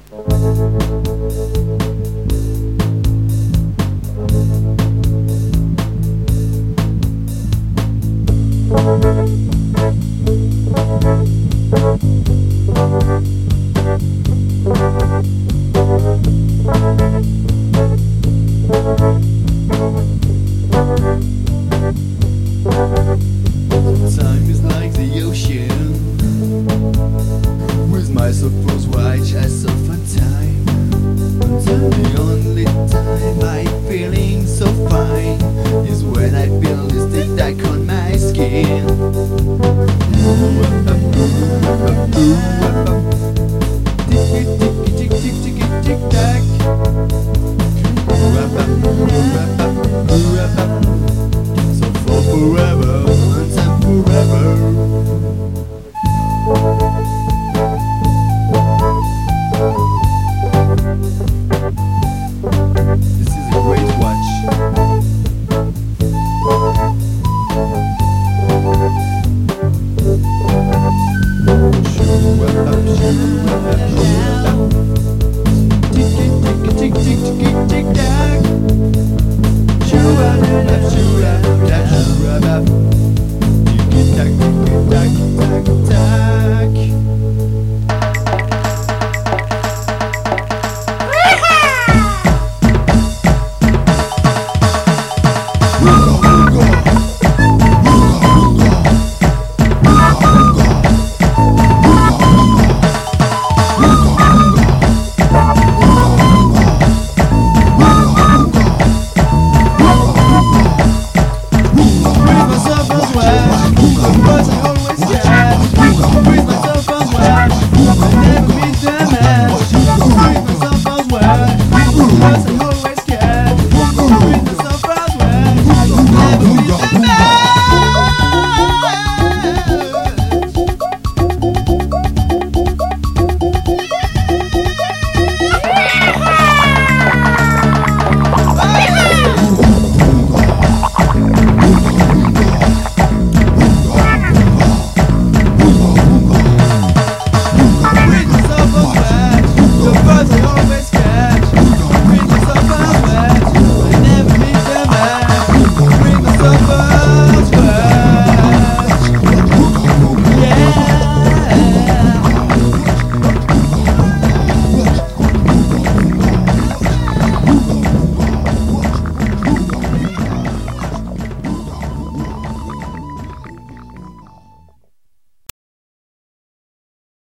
Time is like the ocean, with my suppose white chest of a time. Until the only time I'm feeling so fine is when I feel this tic tac on my skin. Ooh,